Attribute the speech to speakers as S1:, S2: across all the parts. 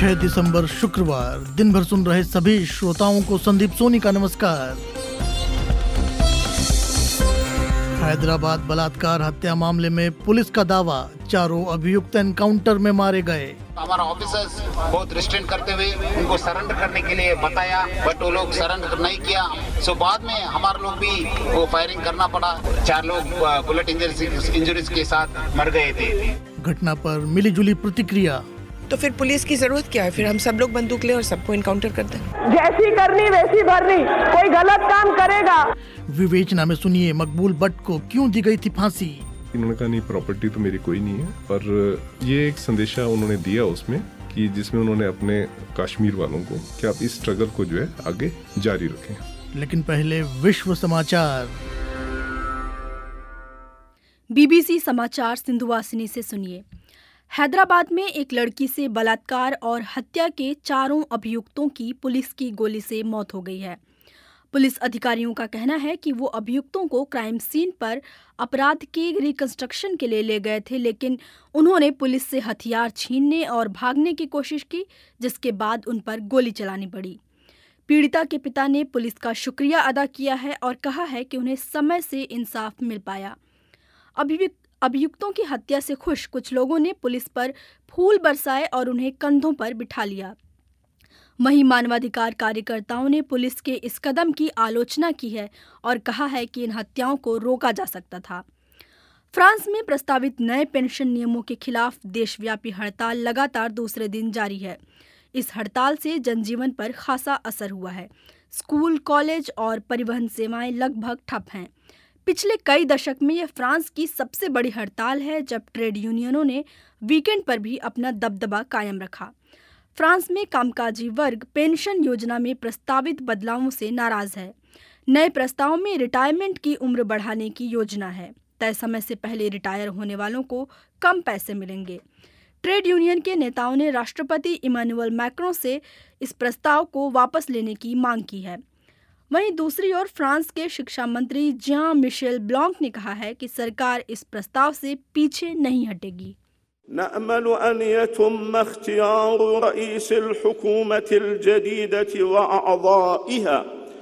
S1: 6 दिसंबर शुक्रवार। दिन भर सुन रहे सभी श्रोताओं को संदीप सोनी का नमस्कार। हैदराबाद बलात्कार हत्या मामले में पुलिस का दावा, चारों अभियुक्त एनकाउंटर में मारे गए।
S2: हमारा ऑफिसर्स बहुत रिस्ट्रेंट करते हुए उनको सरेंडर करने के लिए बताया, बट वो लोग सरेंडर नहीं किया। सो बाद में हमारे लोग भी वो फायरिंग करना पड़ा। 4 लोग बुलेट इंजरीज के साथ मर गए थे।
S1: घटना पर मिली जुली प्रतिक्रिया।
S3: तो फिर पुलिस की जरूरत क्या है? फिर हम सब लोग बंदूक ले और सबको इनकाउंटर कर दें।
S4: जैसी करनी वैसी भरनी, कोई गलत काम करेगा।
S1: विवेचना में सुनिए मकबूल भट्ट को क्यों दी गई थी फांसी।
S5: इन्होंने कहा नहीं, प्रॉपर्टी तो मेरी कोई नहीं है, पर ये एक संदेशा उन्होंने दिया उसमें कि जिसमें उन्होंने अपने कश्मीर वालों को कि आप इस स्ट्रगल को जो है आगे जारी रखें।
S1: लेकिन पहले विश्व समाचार।
S6: बीबीसी समाचार सिंधुवासिनी से सुनिए। हैदराबाद में एक लड़की से बलात्कार और हत्या के 4 अभियुक्तों की पुलिस की गोली से मौत हो गई है। पुलिस अधिकारियों का कहना है कि वो अभियुक्तों को क्राइम सीन पर अपराध के रिकंस्ट्रक्शन के लिए ले गए थे, लेकिन उन्होंने पुलिस से हथियार छीनने और भागने की कोशिश की, जिसके बाद उन पर गोली चलानी पड़ी। पीड़िता के पिता ने पुलिस का शुक्रिया अदा किया है और कहा है कि उन्हें समय से इंसाफ मिल पाया। अभियुक्तों की हत्या से खुश कुछ लोगों ने पुलिस पर फूल बरसाए और उन्हें कंधों पर बिठा लिया। वहीं मानवाधिकार कार्यकर्ताओं ने पुलिस के इस कदम की आलोचना की है और कहा है कि इन हत्याओं को रोका जा सकता था। फ्रांस में प्रस्तावित नए पेंशन नियमों के खिलाफ देशव्यापी हड़ताल लगातार दूसरे दिन जारी है। इस हड़ताल से जनजीवन पर खासा असर हुआ है। स्कूल, कॉलेज और परिवहन सेवाएं लगभग ठप हैं। पिछले कई दशक में यह फ्रांस की सबसे बड़ी हड़ताल है, जब ट्रेड यूनियनों ने वीकेंड पर भी अपना दबदबा कायम रखा। फ्रांस में कामकाजी वर्ग पेंशन योजना में प्रस्तावित बदलावों से नाराज है। नए प्रस्ताव में रिटायरमेंट की उम्र बढ़ाने की योजना है। तय समय से पहले रिटायर होने वालों को कम पैसे मिलेंगे। ट्रेड यूनियन के नेताओं ने राष्ट्रपति इमैनुअल मैक्रों से इस प्रस्ताव को वापस लेने की मांग की है। वहीं दूसरी ओर फ्रांस के शिक्षा मंत्री जियां मिशेल ब्लॉन्क ने कहा है कि सरकार इस प्रस्ताव से पीछे नहीं हटेगी।
S7: نأمل أن يتم اختيار رئيس الحكومة الجديدة وأعضائها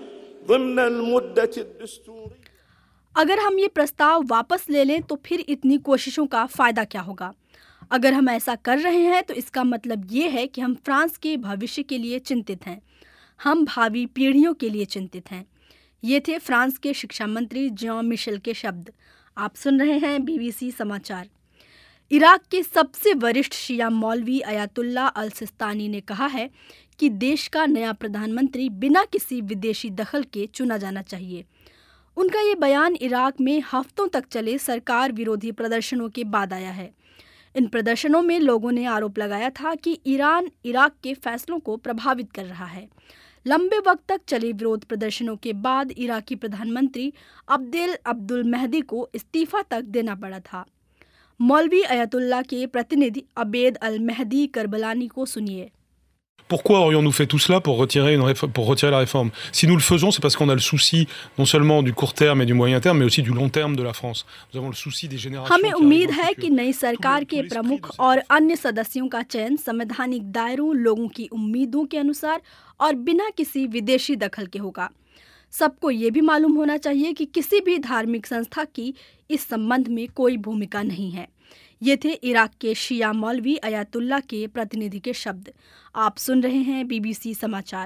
S7: ضمن المدة الدستورية।
S6: अगर हम ये प्रस्ताव वापस ले लें तो फिर इतनी कोशिशों का फायदा क्या होगा? अगर हम ऐसा कर रहे हैं तो इसका मतलब ये है कि हम फ्रांस के भविष्य के लिए चिंतित हैं। हम भावी पीढ़ियों के लिए चिंतित हैं। ये थे फ्रांस के शिक्षा मंत्री जियां मिशेल के शब्द। आप सुन रहे हैं बीबीसी समाचार। इराक के सबसे वरिष्ठ शिया मौलवी अयातुल्ला अल सिस्तानी ने कहा है कि देश का नया प्रधानमंत्री बिना किसी विदेशी दखल के चुना जाना चाहिए। उनका ये बयान इराक में हफ्तों तक चले सरकार विरोधी प्रदर्शनों के बाद आया है। इन प्रदर्शनों में लोगों ने आरोप लगाया था कि ईरान इराक के फैसलों को प्रभावित कर रहा है। लंबे वक्त तक चले विरोध प्रदर्शनों के बाद इराकी प्रधानमंत्री अब्देल अब्दुल महदी को इस्तीफा तक देना पड़ा था। मौलवी अयातुल्ला के प्रतिनिधि अबेद अल महदी करबलानी को सुनिए।
S8: Pourquoi aurions-nous fait tout cela pour retirer la réforme? Si nous le faisons, c'est parce qu'on a le souci non seulement du court terme et du moyen terme, mais aussi du long terme de la France. Nous avons le souci des générations.
S6: हमें उम्मीद है कि नई सरकार के प्रमुख और अन्य सदस्यों का चयन संवैधानिक दायरों, लोगों की उम्मीदों के अनुसार और बिना किसी विदेशी दखल के होगा। सबको ये भी मालूम होना चाहिए कि किसी भी धार्मिक संस्था की इस संबंध में कोई भूमिका नहीं है। ये थे इराक के शिया मौलवी अयातुल्ला के प्रतिनिधि के शब्द। आप सुन रहे हैं बीबीसी समाचार।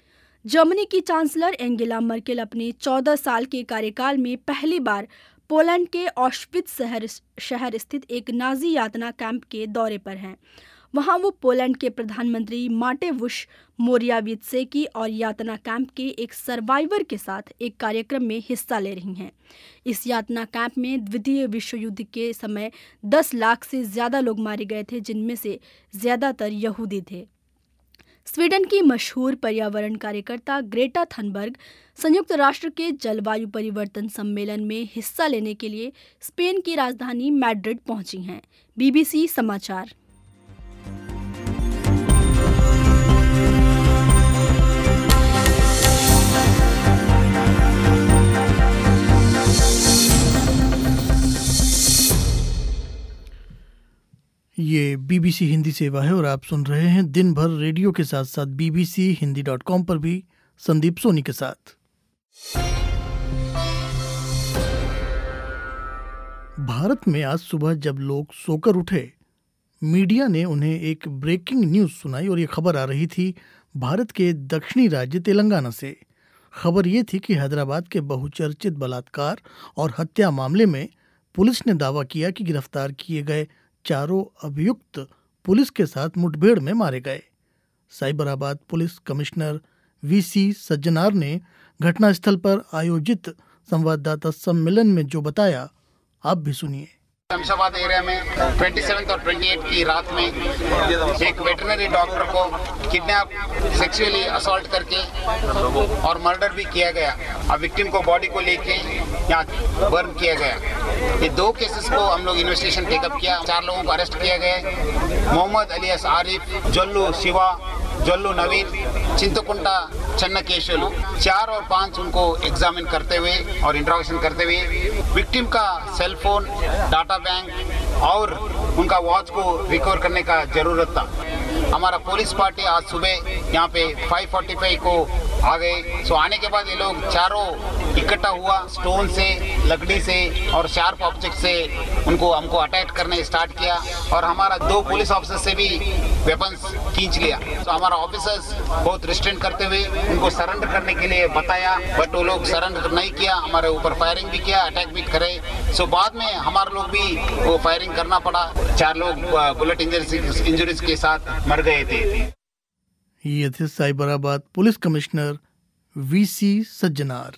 S6: जर्मनी की चांसलर एंगेला मर्केल अपने 14 साल के कार्यकाल में पहली बार पोलैंड के ऑश्विट्ज शहर स्थित एक नाजी यातना कैंप के दौरे पर हैं। वहां वो पोलैंड के प्रधानमंत्री माटेवुश मोरावित्सेकी और यातना कैंप के एक सर्वाइवर के साथ एक कार्यक्रम में हिस्सा ले रही हैं। इस यातना कैंप में द्वितीय विश्व युद्ध के समय 10 लाख से ज़्यादा लोग मारे गए थे, जिनमें से ज़्यादातर यहूदी थे। स्वीडन की मशहूर पर्यावरण कार्यकर्ता ग्रेटा थनबर्ग संयुक्त राष्ट्र के जलवायु परिवर्तन सम्मेलन में हिस्सा लेने के लिए स्पेन की राजधानी मैड्रिड पहुंची हैं। बीबीसी समाचार।
S1: ये BBC हिंदी सेवा है और आप सुन रहे हैं दिन भर रेडियो के साथ साथ bbchindi.com पर भी संदीप सोनी के साथ। भारत में आज सुबह जब लोग सोकर उठे, मीडिया ने उन्हें एक ब्रेकिंग न्यूज़ सुनाई और ये खबर आ रही थी भारत के दक्षिणी राज्य तेलंगाना से। खबर ये थी कि हैदराबाद के बहुचर्चित बलात्कार और हत्या मामले में पुलिस ने दावा किया कि गिरफ्तार किए गए चारों अभियुक्त पुलिस के साथ मुठभेड़ में मारे गए। Cyberabad police commissioner VC Sajjanar ने घटनास्थल पर आयोजित संवाददाता सम्मेलन में जो बताया, आप भी सुनिए।
S2: शमशाबाद एरिया में 27 और 28 की रात में एक वेटरनरी डॉक्टर को किडनैप, सेक्सुअली असॉल्ट करके और मर्डर भी किया गया। अब विक्टिम को बॉडी को लेके यहाँ बर्न किया गया। ये 2 केसेस को हम लोग इन्वेस्टिगेशन टेकअप किया। 4 लोगों को अरेस्ट किया गया। मोहम्मद अलियास आरिफ, जल्लू शिवा, जल्लू नवीन, चिंतकुंटा चन्नकेशवलू, 4 और 5 उनको एग्जामिन करते हुए और इंट्रोगेशन करते हुए विक्टिम का सेल फोन, डाटा बैंक और उनका वॉच को रिकवर करने का जरूरत था। हमारा पुलिस पार्टी आज सुबह यहाँ पे 5:45 को आ गए। सो आने के बाद ये लोग चारों इकट्ठा हुआ, स्टोन से, लकड़ी से और शार्प ऑब्जेक्ट से हमको अटैक करने स्टार्ट किया और हमारा 2 पुलिस ऑफिसर से भी वेपन्स खींच लिया। तो हमारा ऑफिसर्स बहुत रिस्ट्रेंट करते हुए उनको सरेंडर करने के लिए बताया, बट वो लोग सरेंडर नहीं किया। हमारे ऊपर फायरिंग भी किया, अटैक भी करे। सो बाद में हमारे लोग भी वो फायरिंग करना पड़ा। 4 लोग बुलेट इंजरीज के साथ मर गए थे।
S1: ये थे Cyberabad police commissioner VC Sajjanar.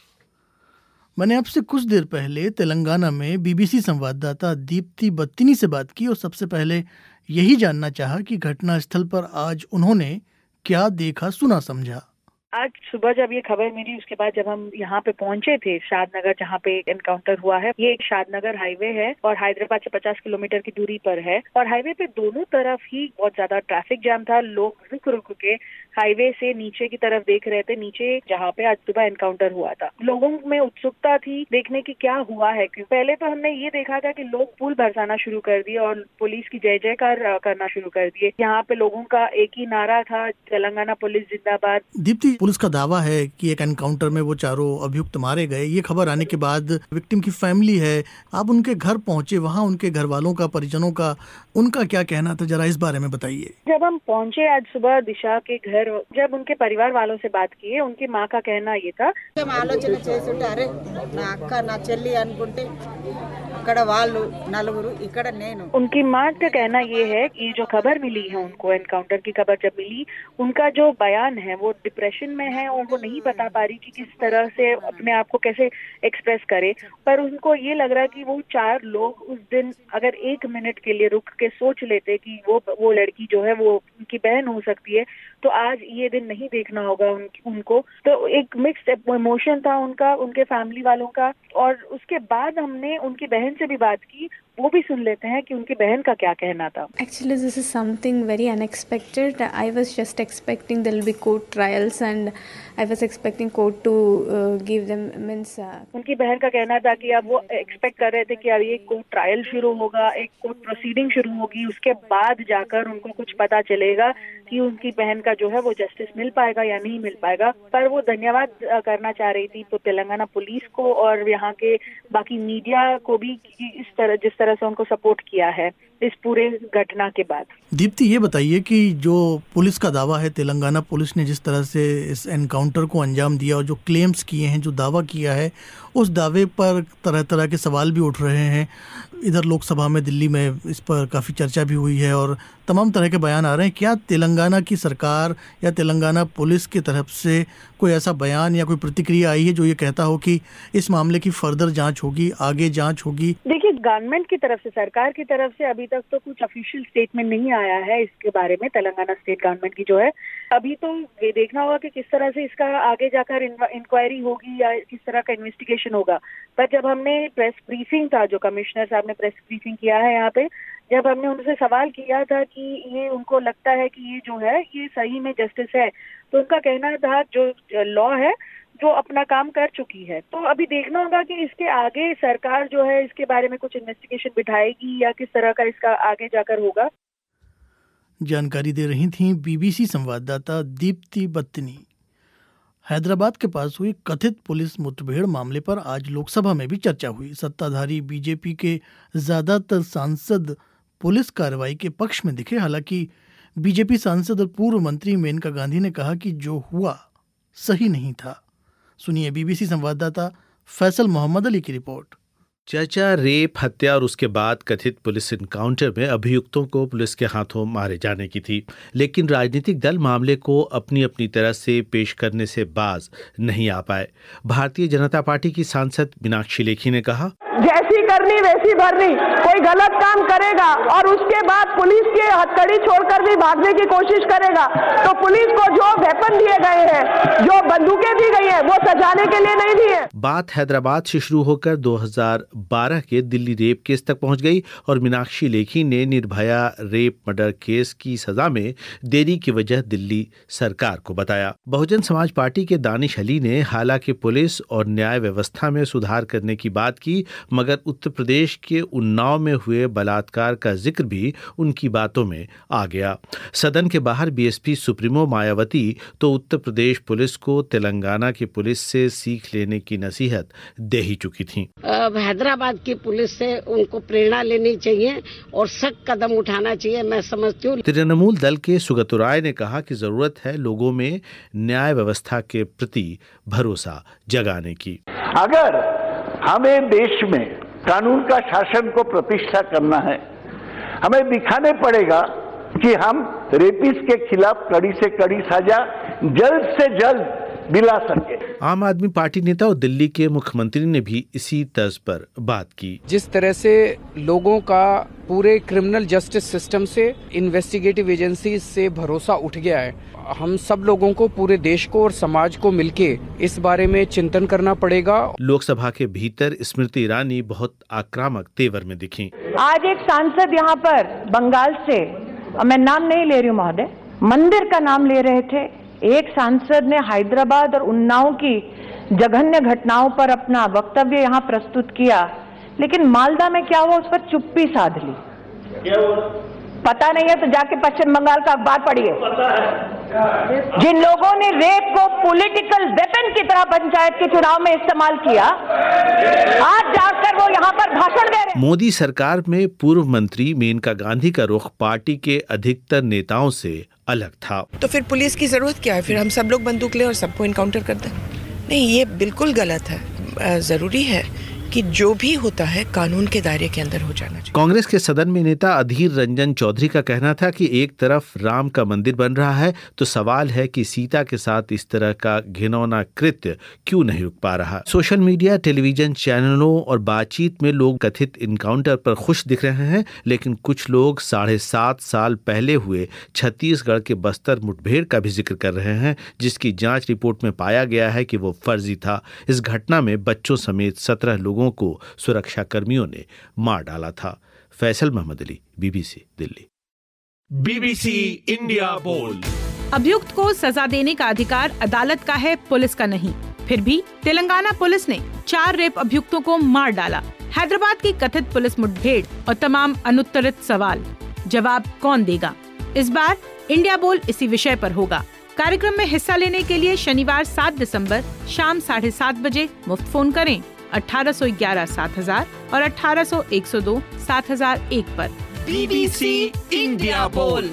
S1: मैंने आपसे कुछ देर पहले तेलंगाना में BBC संवाददाता दीप्ति बत्तिनी से बात की और सबसे पहले यही जानना चाहा कि घटनास्थल पर आज उन्होंने क्या देखा, सुना, समझा।
S9: आज सुबह जब ये खबर मिली, उसके बाद जब हम यहाँ पे पहुंचे थे शादनगर, जहाँ पे एनकाउंटर हुआ है। ये एक शादनगर हाईवे है और हैदराबाद से 50 किलोमीटर की दूरी पर है और हाईवे पे दोनों तरफ ही बहुत ज्यादा ट्रैफिक जाम था। लोग रुक रुक के हाईवे से नीचे की तरफ देख रहे थे, नीचे जहाँ पे आज सुबह एनकाउंटर हुआ था। लोगों में उत्सुकता थी देखने की क्या हुआ है। पहले तो हमने ये देखा था कि लोग फूल बरसाना शुरू कर दिए और पुलिस की जय जयकार करना शुरू कर दिए। यहाँ पे लोगों का एक ही नारा था, तेलंगाना पुलिस जिंदाबाद।
S1: दीप्ति, पुलिस का दावा है कि एक एनकाउंटर में वो चारों अभियुक्त मारे गए। ये खबर आने के बाद विक्टिम की फैमिली है, आप उनके घर पहुंचे, वहाँ उनके घर वालों का, परिजनों का, उनका क्या कहना था, जरा इस बारे में बताइए।
S9: जब हम पहुंचे आज सुबह दिशा के घर, जब उनके परिवार वालों से बात की, उनकी माँ का कहना ये था,
S10: ఆలోచన చేస్తుంటారే నా అక్క నా చెల్లి అనుకుంటే అక్కడ వాళ్ళు నలుగురు ఇక్కడ నేను।
S9: उनकी माँ का कहना ये है कि जो खबर मिली है उनको, एनकाउंटर की खबर जब मिली, उनका जो बयान है वो डिप्रेशन में है और वो नहीं बता पा रही कि किस तरह से अपने आप को कैसे एक्सप्रेस करे। पर उनको ये लग रहा कि वो 4 लोग उस दिन अगर 1 मिनट के लिए रुक के सोच लेते कि वो लड़की जो है वो उनकी बहन हो सकती है, तो आज ये दिन नहीं देखना होगा उनको। तो एक मिक्स्ड इमोशन था उनका, उनके फैमिली वालों का। और उसके बाद हमने उनकी बहन से भी बात की, वो भी सुन लेते हैं कि उनकी बहन का क्या कहना था।
S11: Actually, this is something very unexpected. I was just expecting there will be court trials and I was expecting court to give them means.
S9: उनकी बहन का कहना था कि अब वो एक्सपेक्ट कर रहे थे कि अब ये कोर्ट ट्रायल शुरू होगा, एक कोर्ट प्रोसीडिंग शुरू होगी, उसके बाद जाकर उनको कुछ पता चलेगा कि उनकी बहन का जो है वो जस्टिस मिल पाएगा या नहीं मिल पाएगा। पर वो धन्यवाद करना चाह रही थी तो तेलंगाना पुलिस को और यहाँ के बाकी मीडिया को भी, जिस तरह से उनको सपोर्ट किया है इस पूरे घटना के बाद।
S1: दीप्ति, ये बताइए कि जो पुलिस का दावा है, तेलंगाना पुलिस ने जिस तरह से इस एनकाउंटर को अंजाम दिया और जो क्लेम्स किए हैं, जो दावा किया है, उस दावे पर तरह तरह के सवाल भी उठ रहे हैं। इधर लोकसभा में दिल्ली में इस पर काफ़ी चर्चा भी हुई है और तमाम तरह के बयान आ रहे हैं। क्या तेलंगाना की सरकार या तेलंगाना पुलिस की तरफ से कोई ऐसा बयान या कोई प्रतिक्रिया आई है जो ये कहता हो कि इस मामले की फर्दर जांच होगी, आगे जांच होगी?
S9: देखिए, गवर्नमेंट की तरफ से, सरकार की तरफ से अभी तक तो कुछ ऑफिशियल स्टेटमेंट नहीं आया है इसके बारे में। तेलंगाना स्टेट गवर्नमेंट की जो है, अभी तो ये देखना होगा कि किस तरह से इसका आगे जाकर इंक्वायरी होगी या किस तरह का इन्वेस्टिगेशन होगा। पर जब हमने प्रेस ब्रीफिंग था, जो कमिश्नर साहब ने प्रेस ब्रीफिंग किया है यहाँ पे, जब हमने उनसे सवाल किया था कि ये उनको लगता है कि ये जो है ये सही में जस्टिस है, तो उनका कहना था जो लॉ है जो अपना काम कर चुकी है। तो अभी देखना होगा कि इसके आगे सरकार जो है इसके बारे में कुछ इन्वेस्टिगेशन बिठाएगी या किस तरह का इसका आगे जाकर होगा।
S1: जानकारी दे रही थीं बीबीसी संवाददाता दीप्ति बत्तनी। हैदराबाद के पास हुई कथित पुलिस मुठभेड़ मामले पर आज लोकसभा में भी चर्चा हुई। सत्ताधारी बीजेपी के ज्यादातर सांसद पुलिस कार्रवाई के पक्ष में दिखे। हालांकि बीजेपी सांसद और पूर्व मंत्री मेनका गांधी ने कहा कि जो हुआ सही नहीं था। सुनिए बीबीसी संवाददाता फैसल मोहम्मद अली की रिपोर्ट।
S12: चर्चा रेप, हत्या और उसके बाद कथित पुलिस इनकाउंटर में अभियुक्तों को पुलिस के हाथों मारे जाने की थी, लेकिन राजनीतिक दल मामले को अपनी अपनी तरह से पेश करने से बाज नहीं आ पाए। भारतीय जनता पार्टी की सांसद मीनाक्षी लेखी ने कहा,
S4: जैसी करनी वैसी भरनी। कोई गलत काम करेगा और उसके बाद पुलिस की हथकड़ी छोड़कर भी भागने की कोशिश करेगा तो पुलिस को जो वेपन दिए गए हैं, जो बंदूकें दी गई हैं, वो सजाने के लिए नहीं दी है।
S12: बात हैदराबाद से शुरू होकर 2012 के दिल्ली रेप केस तक पहुंच गई और मीनाक्षी लेखी ने निर्भया रेप मर्डर केस की सजा में देरी की वजह दिल्ली सरकार को बताया। बहुजन समाज पार्टी के दानिश अली ने हालांकि पुलिस और न्याय व्यवस्था में सुधार करने की बात की, मगर उत्तर प्रदेश के उन्नाव में हुए बलात्कार का जिक्र भी उनकी बातों में आ गया। सदन के बाहर बीएसपी सुप्रीमो मायावती तो उत्तर प्रदेश पुलिस को तेलंगाना की पुलिस से सीख लेने की नसीहत दे ही चुकी थीं।
S13: हैदराबाद की पुलिस से उनको प्रेरणा लेनी चाहिए और सख्त कदम उठाना चाहिए, मैं समझती हूँ।
S12: तृणमूल दल के सुगतु राय ने कहा कि जरूरत है लोगों में न्याय व्यवस्था के प्रति भरोसा जगाने की।
S14: अगर हमें देश में कानून का शासन को प्रतिष्ठा करना है, हमें दिखाने पड़ेगा कि हम रेपिस्ट के खिलाफ कड़ी से कड़ी सजा जल्द से जल्द दिला सके।
S12: आम आदमी पार्टी नेता और दिल्ली के मुख्यमंत्री ने भी इसी तर्ज पर बात की।
S15: जिस तरह से लोगों का पूरे क्रिमिनल जस्टिस सिस्टम से, इन्वेस्टिगेटिव एजेंसी से भरोसा उठ गया है, हम सब लोगों को, पूरे देश को और समाज को मिलके इस बारे में चिंतन करना पड़ेगा।
S12: लोकसभा के भीतर स्मृति ईरानी बहुत आक्रामक तेवर में दिखी।
S4: आज एक सांसद यहाँ पर बंगाल से, मैं नाम नहीं ले रही हूँ महोदय, मंदिर का नाम ले रहे थे। एक सांसद ने हैदराबाद और उन्नाव की जघन्य घटनाओं पर अपना वक्तव्य यहाँ प्रस्तुत किया, लेकिन मालदा में क्या हुआ उस पर चुप्पी साध ली। पता नहीं है तो जाके पश्चिम बंगाल का अखबार पढ़िए। जिन लोगों ने रेप को पॉलिटिकल वेपन की तरह पंचायत के चुनाव में इस्तेमाल किया, आज जाकर वो यहाँ पर भाषण दे रहे।
S12: मोदी सरकार में पूर्व मंत्री मेनका गांधी का रुख पार्टी के अधिकतर नेताओं से अलग था।
S3: तो फिर पुलिस की जरूरत क्या है? फिर हम सब लोग बंदूक ले और सबको इनकाउंटर कर दें? नहीं, ये बिल्कुल गलत है। जरूरी है कि जो भी होता है कानून के दायरे के अंदर हो जाना चाहिए।
S12: कांग्रेस के सदन में नेता अधीर रंजन चौधरी का कहना था कि एक तरफ राम का मंदिर बन रहा है तो सवाल है कि सीता के साथ इस तरह का घिनौना कृत्य क्यों नहीं रुक पा रहा। सोशल मीडिया, टेलीविजन चैनलों और बातचीत में लोग कथित इनकाउंटर पर खुश दिख रहे हैं, लेकिन कुछ लोग 7.5 साल पहले हुए छत्तीसगढ़ के बस्तर मुठभेड़ का भी जिक्र कर रहे हैं, जिसकी जांच रिपोर्ट में पाया गया है कि वो फर्जी था। इस घटना में बच्चों समेत 17 लोगों को सुरक्षा कर्मियों ने मार डाला था। Faisal Mohammad Ali, BBC Delhi.
S16: BBC India Bol.
S17: अभियुक्त को सजा देने का अधिकार अदालत का है, पुलिस का नहीं। फिर भी तेलंगाना पुलिस ने 4 रेप अभियुक्तों को मार डाला। हैदराबाद की कथित पुलिस मुठभेड़ और तमाम अनुत्तरित सवाल, जवाब कौन देगा? इस बार इंडिया बोल इसी विषय पर होगा। कार्यक्रम में हिस्सा लेने के लिए शनिवार 7 दिसंबर शाम 7:30 बजे मुफ्त फोन करें 1811 7000 और 1800 102 7001 पर।
S16: बीबीसी इंडिया बोल।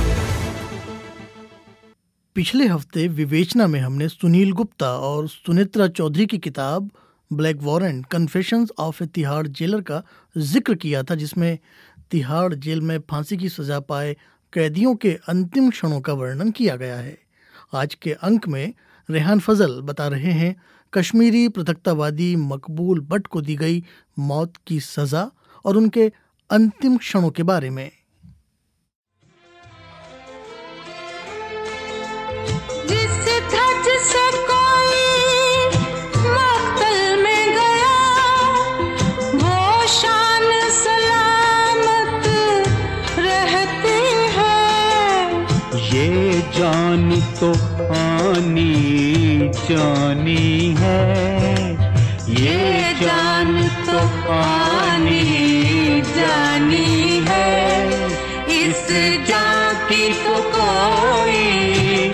S1: पिछले हफ्ते विवेचना में हमने सुनील गुप्ता और सुनेत्रा चौधरी की किताब black warrant confessions of a Tihar jailer का जिक्र किया था, जिसमें तिहाड़ जेल में फांसी की सजा पाए कैदियों के अंतिम क्षणों का वर्णन किया गया है। आज के अंक में रेहान फजल बता रहे हैं कश्मीरी पृथकतावादी मकबूल भट्ट को दी गई मौत की सजा और उनके अंतिम क्षणों के बारे में।
S18: जिससे कोई मक्तल में गया वो शान सलामत रहती है।
S19: ये जान तो आनी जानी है, ये जान तो आनी जानी है, इस जान की तो कोई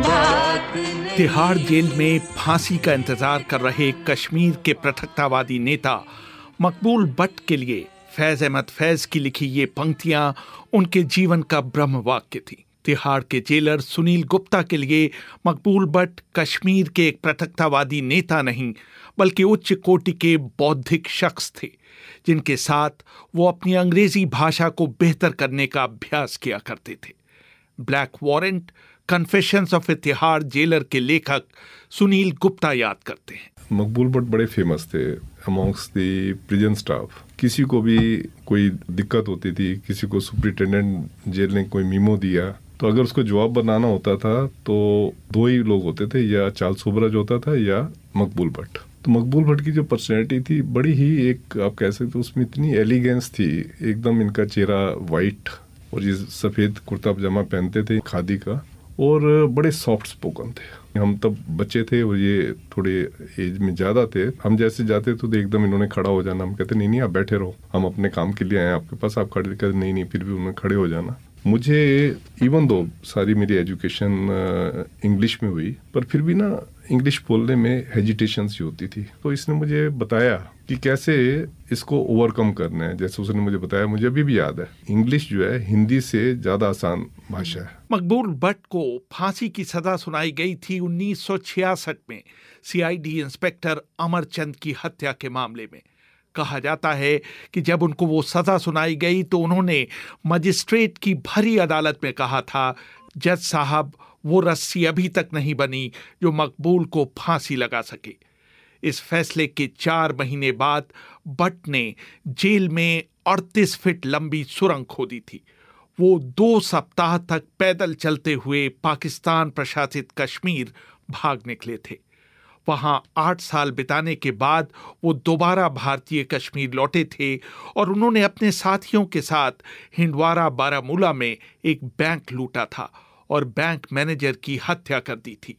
S19: बात नहीं।
S12: तिहाड़ जेल में फांसी का इंतजार कर रहे कश्मीर के पृथकतावादी नेता मकबूल बट के लिए फैज अहमद फैज की लिखी ये पंक्तियां उनके जीवन का ब्रह्म वाक्य थी। तिहाड़ के जेलर सुनील गुप्ता के लिए मकबूल बट कश्मीर के एक पृथकतावादी नेता नहीं बल्कि उच्च कोटि के बौद्धिक शख्स थे, जिनके साथ वो अपनी अंग्रेजी भाषा को बेहतर करने का अभ्यास किया करते थे। Black warrant confessions of a Tihar jailer के लेखक सुनील गुप्ता याद करते हैं।
S5: मकबूल बट बड़े फेमस थे अमॉन्ग्स द प्रिजन स्टाफ। किसी को भी कोई दिक्कत होती थी, किसी को सुपरिटेंडेंट जेल ने कोई मीमो दिया, तो अगर उसको जवाब बनाना होता था तो दो ही लोग होते थे, या चार्ल्स सोबराज होता था या मकबूल बट। तो मकबूल भट्ट की जो पर्सनैलिटी थी बड़ी ही एक, आप कह सकते हो उसमें इतनी एलिगेंस थी, एकदम इनका चेहरा वाइट और ये सफ़ेद कुर्ता पजामा पहनते थे खादी का, और बड़े सॉफ्ट स्पोकन थे। हम तब बच्चे थे और ये थोड़े एज में ज़्यादा थे। हम जैसे जाते तो एकदम इन्होंने खड़ा हो जाना, हम कहते नहीं नहीं आप बैठे रहो, हम अपने काम के लिए आए आपके पास, आप खड़े कहते नहीं नहीं, फिर भी उन्होंने खड़े हो जाना। मुझे इवन दो सारी मेरी एजुकेशन इंग्लिश में हुई, पर फिर भी ना इंग्लिश बोलने में हेजिटेशन सी होती थी। तो इसने मुझे बताया कि कैसे इसको ओवरकम करना है। जैसे उसने मुझे बताया, मुझे अभी भी याद है, इंग्लिश जो है हिंदी से ज़्यादा आसान भाषा है।
S12: मकबूल बट को फांसी की सजा सुनाई गई थी 1966 में सीआईडी इंस्पेक्टर अमरचंद की हत्या के मामले में। कहा जाता है कि जब उनको वो सजा सुनाई गई तो उन्होंने मजिस्ट्रेट की भरी अदालत में कहा था, जज साहब वो रस्सी अभी तक नहीं बनी जो मकबूल को फांसी लगा सके। इस फैसले के 4 महीने बाद बट ने जेल में 38 फीट लंबी सुरंग खोदी थी। वो 2 सप्ताह तक पैदल चलते हुए पाकिस्तान प्रशासित कश्मीर भाग निकले थे। वहां 8 साल बिताने के बाद वो दोबारा भारतीय कश्मीर लौटे थे और उन्होंने अपने साथियों के साथ हिंदवारा बारामूला में एक बैंक लूटा था और बैंक मैनेजर की हत्या कर दी थी।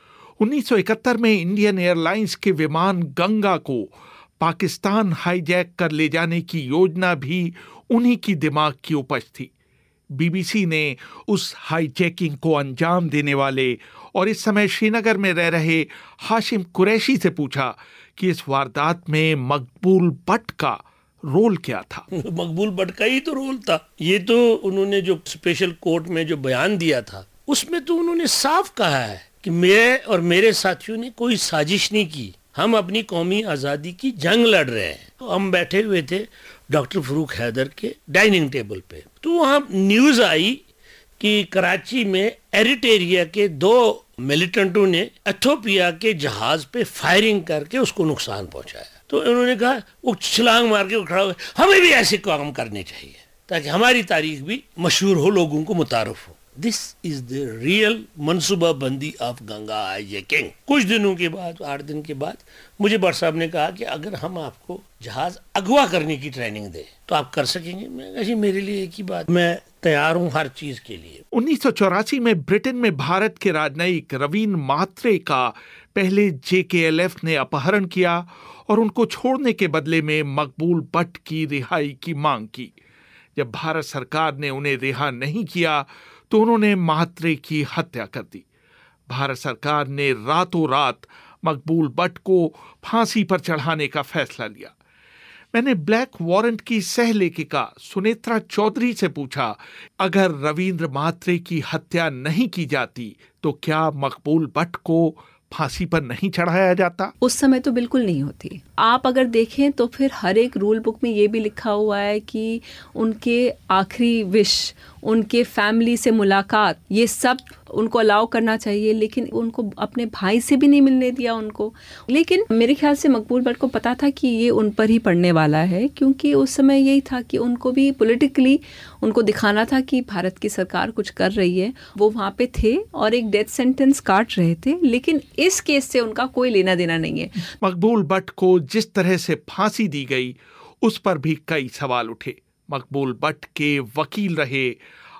S12: 1971 में इंडियन एयरलाइंस के विमान गंगा को पाकिस्तान हाईजैक कर ले जाने की योजना भी उन्हीं की दिमाग की उपज थी। बीबीसी ने उस हाईजैकिंग को अंजाम देने वाले और इस समय श्रीनगर में रह रहे हाशिम कुरैशी से पूछा कि इस वारदात में मकबूल बट का रोल क्या था।
S20: मकबूल बट का ही तो रोल था। ये तो उन्होंने जो स्पेशल कोर्ट में जो बयान दिया था उसमें तो उन्होंने साफ कहा है कि मैं और मेरे साथियों ने कोई साजिश नहीं की, हम अपनी कौमी आज़ादी की जंग लड़ रहे हैं। तो हम बैठे हुए थे डॉक्टर फरूक हैदर के डाइनिंग टेबल पे, तो वहाँ न्यूज़ आई कि कराची में एरिटेरिया के 2 मिलिटेंटों ने एथोपिया के जहाज पे फायरिंग करके उसको नुकसान पहुंचाया। तो उन्होंने कहा, वो छलांग मार के खड़ा हुआ, हमें भी ऐसे काम करने चाहिए ताकि हमारी तारीख भी मशहूर हो, लोगों को मुतारफ हो। दिस इज द रियल मनसूबा बंदी ऑफ गंगा हाईजैकिंग। कुछ दिनों के बाद, 8 दिन के बाद, मुझे बट साहब ने कहा कि अगर हम आपको जहाज अगवा करने की ट्रेनिंग दें तो आप कर सकेंगे। मैं कहा, मेरे लिए एक ही बात, मैं तैयार हूं हर चीज के लिए।
S12: 1984 में ब्रिटेन में भारत के राजनयिक रवींद्र म्हात्रे का पहले JKLF ने अपहरण किया और उनको छोड़ने के बदले में मकबूल बट की रिहाई की मांग की। जब भारत सरकार ने उन्हें रिहा नहीं किया तो उन्होंने म्हात्रे की हत्या कर दी। भारत सरकार ने रातों रात मकबूल बट को फांसी पर चढ़ाने का फैसला लिया। मैंने ब्लैक वारंट की सह लेखिका सुनेत्रा चौधरी से पूछा, अगर रवींद्र म्हात्रे की हत्या नहीं की जाती तो क्या मकबूल बट को फांसी पर नहीं चढ़ाया जाता?
S21: उस समय तो बिल्कुल नहीं होती। आप अगर देखें तो फिर हर एक रूल बुक में ये भी लिखा हुआ है कि उनके आखिरी विश, उनके फैमिली से मुलाकात, ये सब उनको अलाउ करना चाहिए, लेकिन उनको अपने भाई से भी नहीं मिलने दिया उनको। लेकिन मेरे ख्याल से मकबूल बट को पता था कि ये उन पर ही पड़ने वाला है, क्योंकि उस समय यही था कि उनको भी पॉलिटिकली उनको दिखाना था कि भारत की सरकार कुछ कर रही है। वो वहाँ पे थे और एक डेथ सेंटेंस काट रहे थे, लेकिन इस केस से उनका कोई लेना देना नहीं है।
S12: मकबूल बट को जिस तरह से फांसी दी गई उस पर भी कई सवाल उठे। मकबूल बट के वकील रहे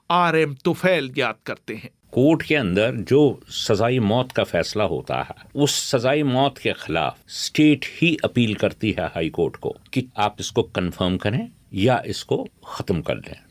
S12: RM तुफैल याद करते हैं,
S22: कोर्ट के अंदर जो सजाई मौत का फैसला होता है, उस सजाई मौत के खिलाफ स्टेट ही अपील करती है हाई कोर्ट को कि आप इसको कंफर्म करें या इसको खत्म कर दें।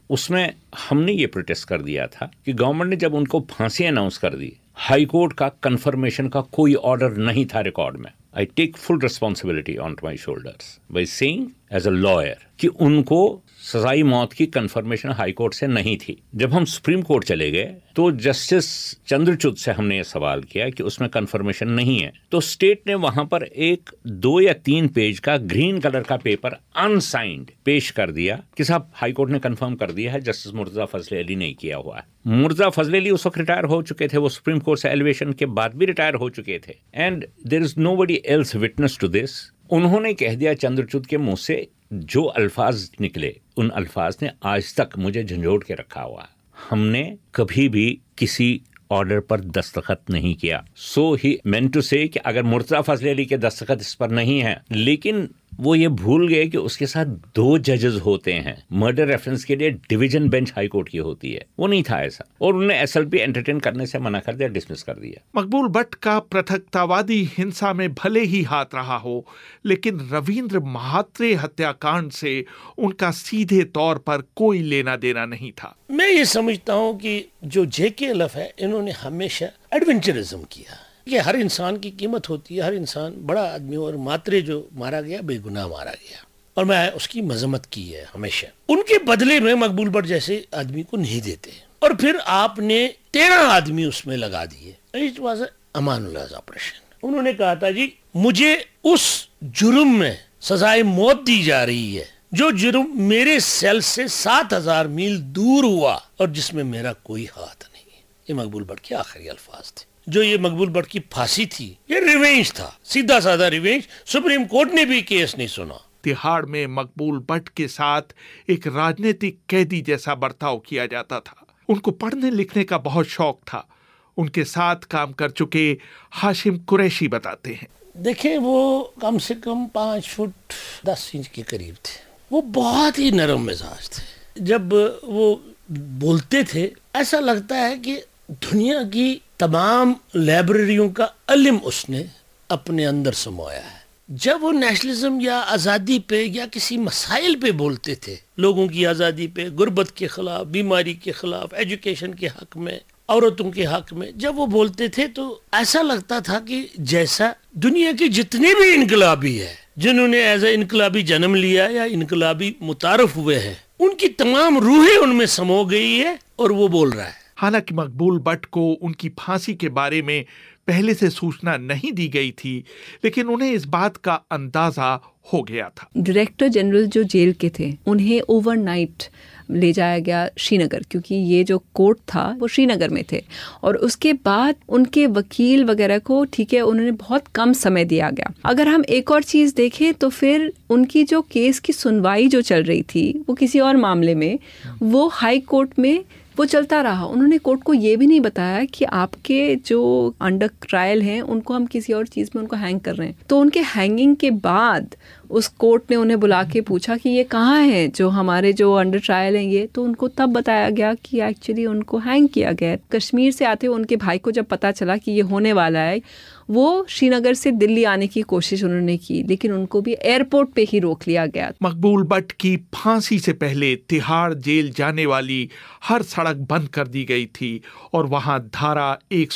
S22: उसमें हमने ये प्रोटेस्ट कर दिया था कि गवर्नमेंट ने जब उनको फांसी अनाउंस कर दी, हाई कोर्ट का कंफर्मेशन का कोई ऑर्डर नहीं था रिकॉर्ड में। I take full responsibility on my shoulders by saying as a lawyer कि उनको सजाई मौत की कंफर्मेशन हाई कोर्ट से नहीं थी। जब हम सुप्रीम कोर्ट चले गए तो जस्टिस चंद्रचूड़ से हमने ये सवाल किया कि उसमें कंफर्मेशन नहीं है, तो स्टेट ने वहां पर एक 2 या 3 पेज का ग्रीन कलर का पेपर अनसाइंड पेश कर दिया कि साहब हाई कोर्ट ने कंफर्म कर दिया है, जस्टिस मुर्तजा फजल अली नहीं किया हुआ है। मुर्तजा फजल अली उस वक्त रिटायर हो चुके थे, वो सुप्रीम कोर्ट से एलिवेशन के बाद भी रिटायर हो चुके थे, and there is nobody else witness to this. उन्होंने कह दिया चंद्रचूड़ के मुंह से, जो अल्फाज निकले उन अल्फाज ने आज तक मुझे झंझोड़ के रखा हुआ है। हमने कभी भी किसी ऑर्डर पर दस्तखत नहीं किया। सो ही मेंट टू से कि अगर मुर्तजा फजल अली के दस्तखत इस पर नहीं है, लेकिन वो ये भूल गए कि उसके साथ 2 जजेस होते हैं। मर्डर रेफरेंस के लिए डिवीजन बेंच हाई कोर्ट की होती है, वो नहीं था ऐसा, और उन्होंने एसएलपी एंटरटेन करने से मना कर दिया, डिसमिस कर दिया।
S7: मकबूल भट्ट का पृथकतावादी हिंसा में भले ही हाथ रहा हो, लेकिन रविंद्र महात्रे हत्याकांड से उनका सीधे तौर पर कोई लेना देना नहीं था।
S20: मैं ये समझता हूँ कि जो JKLF है, इन्होंने हमेशा एडवेंचरिज्म किया कि हर इंसान की कीमत होती है, हर इंसान बड़ा आदमी, और मात्रे जो मारा गया बेगुनाह मारा गया, और मैं उसकी मजम्मत की है हमेशा। उनके बदले में मकबूल भट्ट जैसे आदमी को नहीं देते, और फिर आपने 13 आदमी उसमें लगा दिए। It was Amanullah operation. उन्होंने कहा था जी मुझे उस जुर्म में सजाए मौत दी जा रही है जो जुर्म मेरे सेल से 7000 मील दूर हुआ और जिसमें मेरा कोई हाथ नहीं है। ये मकबूल भट्ट के आखिरी अल्फाज थे। जो ये मकबूल भट्ट की फांसी थी, ये रिवेंज था, सीधा साधा रिवेंज। सुप्रीम कोर्ट ने भी केस नहीं सुना।
S7: तिहाड़ में मकबूल भट्ट के साथ एक राजनीतिक कैदी जैसा बर्ताव किया जाता था। उनको पढ़ने लिखने का बहुत शौक था। उनके साथ काम कर चुके हाशिम कुरैशी बताते हैं,
S20: देखें वो कम से कम 5 फुट 10 इंच के करीब थे। वो बहुत ही नरम मिजाज थे। जब वो बोलते थे ऐसा लगता है कि दुनिया की तमाम लाइब्रेरियों का इल्म उसने अपने अंदर समाया है। जब वो नेशनलिज्म या आज़ादी पे या किसी मसाइल पे बोलते थे, लोगों की आज़ादी पे, गुर्बत के खिलाफ, बीमारी के खिलाफ, एजुकेशन के हक में, औरतों के हक में, जब वो बोलते थे तो ऐसा लगता था कि जैसा दुनिया के जितने भी इनकलाबी है, जिन्होंने एज ए इनकलाबी जन्म लिया या इनकलाबी मुतारफ हुए हैं, उनकी तमाम रूहें उनमें समो गई है और वो बोल रहा है।
S7: हालांकि मकबूल भट्ट को उनकी फांसी के बारे में पहले से सूचना नहीं दी गई थी, लेकिन उन्हें इस बात का अंदाजा हो गया था।
S21: डायरेक्टर जनरल जो जेल के थे, उन्हें ओवरनाइट ले जाया गया श्रीनगर, क्योंकि ये जो कोर्ट था वो श्रीनगर में थे, और उसके बाद उनके वकील वगैरह को, ठीक है, उन्होंने बहुत कम समय दिया गया। अगर हम एक और चीज़ देखें तो फिर उनकी जो केस की सुनवाई जो चल रही थी वो किसी और मामले में, वो हाई कोर्ट में वो चलता रहा। उन्होंने कोर्ट को ये भी नहीं बताया कि आपके जो अंडर ट्रायल हैं उनको हम किसी और चीज़ में उनको हैंग कर रहे हैं। तो उनके हैंगिंग के बाद उस कोर्ट ने उन्हें बुला के पूछा कि ये कहाँ हैं जो हमारे जो अंडर ट्रायल हैं ये, तो उनको तब बताया गया कि एक्चुअली उनको हैंग किया गया। कश्मीर से आते हुए उनके भाई को जब पता चला कि ये होने वाला है, वो श्रीनगर से दिल्ली आने की कोशिश उन्होंने की, लेकिन उनको भी एयरपोर्ट पे ही रोक लिया गया।
S7: मकबूल भट्ट की फांसी से पहले तिहाड़ जेल जाने वाली हर सड़क बंद कर दी गई थी और वहां धारा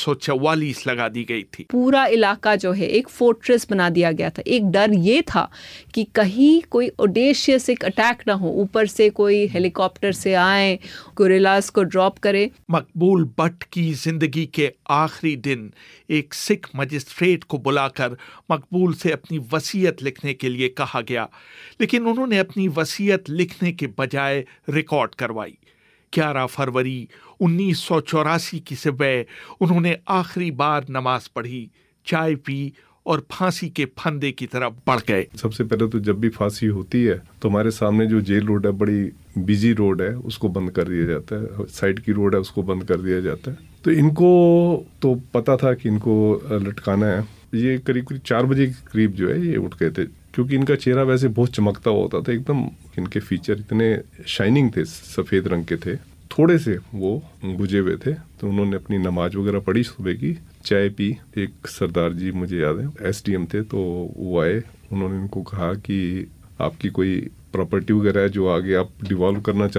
S7: 144 लगा दी गई थी।
S21: पूरा इलाका जो है एक फोर्ट्रेस बना दिया गया था। एक डर ये था कि कहीं कोई ऑडेशियस एक अटैक ना हो, ऊपर से कोई हेलीकॉप्टर से आए, गोरिल्लास को ड्रॉप करे।
S7: मकबूल भट्ट की जिंदगी के आखिरी दिन एक सिख मजिस्ट्रेट को बुलाकर मकबूल से अपनी वसीयत लिखने के लिए कहा गया, लेकिन उन्होंने अपनी वसीयत लिखने के बजाय रिकॉर्ड करवाई। 11 फरवरी 1984 की सुबह उन्होंने आखिरी बार नमाज पढ़ी, चाय पी और फांसी के फंदे की तरफ बढ़ गए।
S5: सबसे पहले तो जब भी फांसी होती है तो हमारे सामने जो जेल रोड है, बड़ी बिजी रोड है, उसको बंद कर दिया जाता है। साइड की रोड है उसको बंद कर दिया जाता है। तो इनको तो पता था कि इनको लटकाना है। ये करीब 4 बजे के करीब जो है ये उठ गए थे, क्योंकि इनका चेहरा वैसे बहुत चमकता होता था, एकदम इनके फीचर इतने शाइनिंग थे, सफ़ेद रंग के थे, थोड़े से वो बुझे हुए थे। तो उन्होंने अपनी नमाज वगैरह पढ़ी, सुबह की चाय पी। एक सरदार जी मुझे याद है SDM थे, तो वो आए, उन्होंने इनको कहा कि आपकी कोई प्रॉपर्टी वगैरह है जो आगे आप डिवॉल्व करना चाहते हो,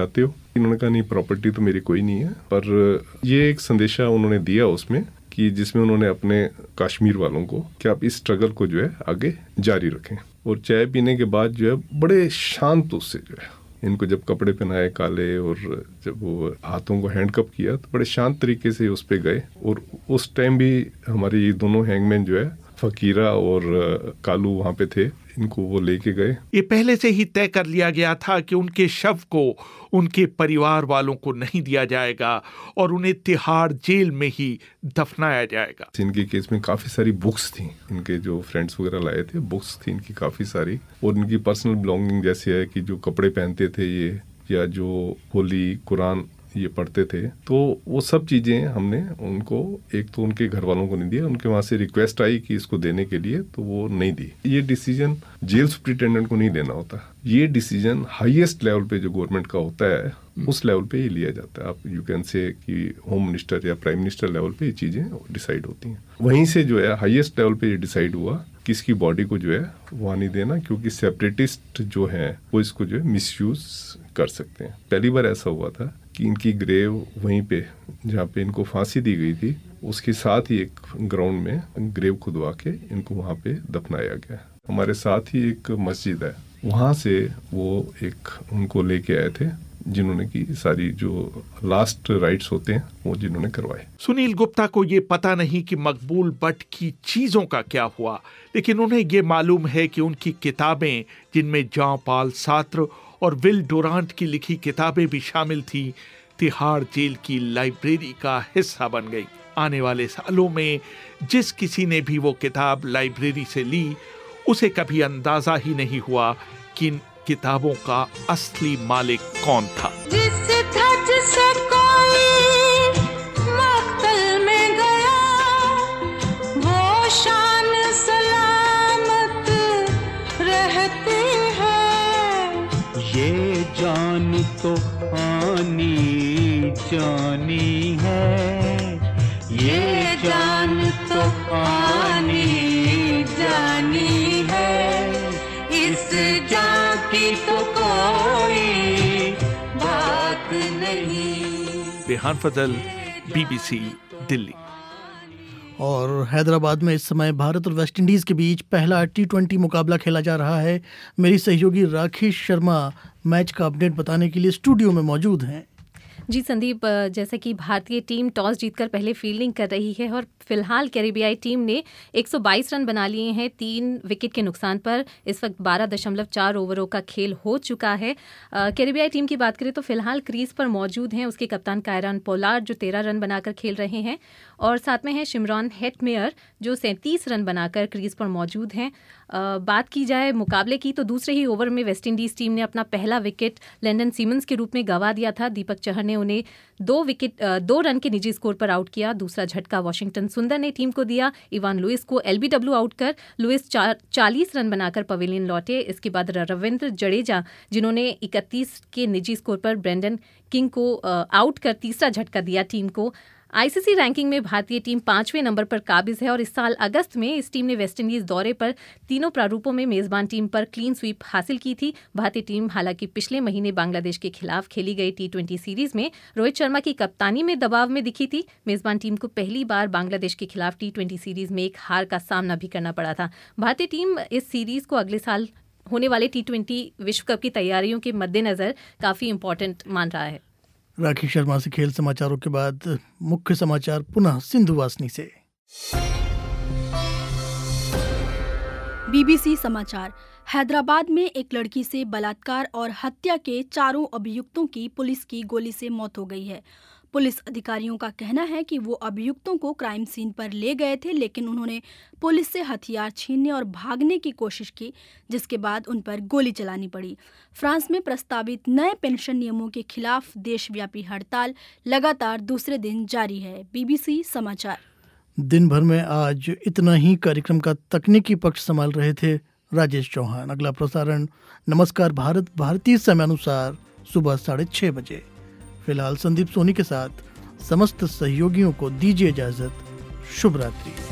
S5: इन्होंने कहा नहीं, प्रॉपर्टी तो मेरी कोई नहीं है, पर ये एक संदेशा उन्होंने दिया उसमें कि जिसमें उन्होंने अपने कश्मीर वालों को कि आप इस स्ट्रगल को जो है आगे जारी रखें। और चाय पीने के बाद जो है बड़े शांत उससे जो है इनको जब कपड़े पहनाए काले और जब वो हाथों को हैंडकप किया तो बड़े शांत तरीके से उस पे गए। और उस टाइम भी हमारे ये दोनों हैंगमैन जो है फकीरा और कालू वहाँ पे थे, इनको वो लेके गए।
S7: ये पहले से ही तय कर लिया गया था कि उनके शव को उनके परिवार वालों को नहीं दिया जाएगा और उन्हें तिहाड़ जेल में ही दफनाया जाएगा।
S5: इनके केस में काफी सारी बुक्स थी, इनके जो फ्रेंड्स वगैरह लाए थे बुक्स थी इनकी काफी सारी, और इनकी पर्सनल बिलोंगिंग जैसे है कि जो कपड़े पहनते थे ये, या जो होली कुरान ये पढ़ते थे, तो वो सब चीजें हमने उनको, एक तो उनके घर वालों को नहीं दिया, उनके वहां से रिक्वेस्ट आई कि इसको देने के लिए, तो वो नहीं दी। ये डिसीजन जेल सुप्रिटेंडेंट को नहीं लेना होता, ये डिसीजन हाईएस्ट लेवल पे जो गवर्नमेंट का होता है उस लेवल पे ही लिया जाता है। आप यू कैन से कि होम मिनिस्टर या प्राइम मिनिस्टर लेवल पे ये चीजें डिसाइड होती हैं। वहीं से जो है हाईएस्ट लेवल पे ये डिसाइड हुआ कि इसकी बॉडी को जो है वहाँ नहीं देना, क्योंकि सेपरेटिस्ट जो है वो इसको जो है मिसयूज कर सकते हैं। पहली बार ऐसा हुआ था कि इनकी ग्रेव वहीं पे जहाँ पे इनको फांसी दी गई थी उसके साथ ही एक ग्राउंड में ग्रेव खुदवा के इनको वहाँ पे दफनाया गया। हमारे साथ ही एक मस्जिद है, वहाँ से वो एक उनको लेके आए थे जिन्होंने की सारी जो लास्ट राइट्स होते हैं वो जिन्होंने करवाए।
S7: सुनील गुप्ता को ये पता नहीं कि मकबूल बट की चीजों का क्या हुआ, लेकिन उन्हें ये मालूम है कि उनकी किताबें, जिनमें जॉन पॉल सार्त्र और विल डुरांट की लिखी किताबें भी शामिल थी, तिहाड़ जेल की लाइब्रेरी का हिस्सा बन गई। आने वाले सालों में जिस किसी ने भी वो किताब लाइब्रेरी से ली, उसे कभी अंदाजा ही नहीं हुआ कि इन किताबों का असली मालिक कौन था।
S18: जिस धज से कोई मक्तल में गया, वो शान सलामत रहती है।
S19: ये जान तो आनी जानी है, ये जान तो आनी जानी है, इस जान की तो कोई बात नहीं।
S7: रेहान फजल, BBC दिल्ली।
S1: और हैदराबाद में इस समय भारत और वेस्टइंडीज़ के बीच पहला T20 मुकाबला खेला जा रहा है। मेरी सहयोगी राकेश शर्मा मैच का अपडेट बताने के लिए स्टूडियो में मौजूद हैं।
S6: जी संदीप, जैसे कि भारतीय टीम टॉस जीतकर पहले फील्डिंग कर रही है और फिलहाल कैरिबियाई टीम ने 122 रन बना लिए हैं 3 विकेट के नुकसान पर। इस वक्त 12.4 ओवरों का खेल हो चुका है। कैरिबियाई टीम की बात करें तो फिलहाल क्रीज पर मौजूद हैं उसके कप्तान कायरन पोलार्ड जो 13 रन बनाकर खेल रहे हैं, और साथ में है शिमरॉन हेटमेयर जो 37 रन बनाकर क्रीज पर मौजूद हैं। बात की जाए मुकाबले की तो दूसरे ही ओवर में वेस्टइंडीज़ टीम ने अपना पहला विकेट लैंडन सीमंस के रूप में गंवा दिया था। दीपक चहर ने उन्हें 2 रन के निजी स्कोर पर आउट किया। दूसरा झटका वॉशिंगटन सुंदर ने टीम को दिया। इवान लुइस को LBW आउट कर लुइस 40 रन बनाकर पवेलियन लौटे। इसके बाद रविंद्र जडेजा जिन्होंने 31 के निजी स्कोर पर ब्रेंडन किंग को आउट कर तीसरा झटका दिया टीम को। आईसीसी रैंकिंग में भारतीय टीम 5वें नंबर पर काबिज है और इस साल अगस्त में इस टीम ने वेस्टइंडीज दौरे पर तीनों प्रारूपों में मेजबान टीम पर क्लीन स्वीप हासिल की थी। भारतीय टीम हालांकि पिछले महीने बांग्लादेश के खिलाफ खेली गई T20 सीरीज में रोहित शर्मा की कप्तानी में दबाव में दिखी थी। मेजबान टीम को पहली बार बांग्लादेश के खिलाफ T20 सीरीज में एक हार का सामना भी करना पड़ा था। भारतीय टीम इस सीरीज को अगले साल होने वाले T20 विश्व कप की तैयारियों के मद्देनजर काफ़ी इम्पोर्टेंट मान रहा है।
S1: राकेश शर्मा से खेल समाचारों के बाद मुख्य समाचार पुनः सिंधु वासनी से।
S8: BBC समाचार। हैदराबाद में एक लड़की से बलात्कार और हत्या के 4 अभियुक्तों की पुलिस की गोली से मौत हो गई है। पुलिस अधिकारियों का कहना है कि वो अभियुक्तों को क्राइम सीन पर ले गए थे, लेकिन उन्होंने पुलिस से हथियार छीनने और भागने की कोशिश की, जिसके बाद उन पर गोली चलानी पड़ी। फ्रांस में प्रस्तावित नए पेंशन नियमों के खिलाफ देशव्यापी हड़ताल लगातार दूसरे दिन जारी है। BBC समाचार।
S1: दिन भर में आज इतना ही। कार्यक्रम का तकनीकी पक्ष संभाल रहे थे राजेश चौहान। अगला प्रसारण नमस्कार भारत भारतीय समयानुसार सुबह 6:30 बजे। फिलहाल संदीप सोनी के साथ समस्त सहयोगियों को दीजिए इजाजत। शुभ रात्रि।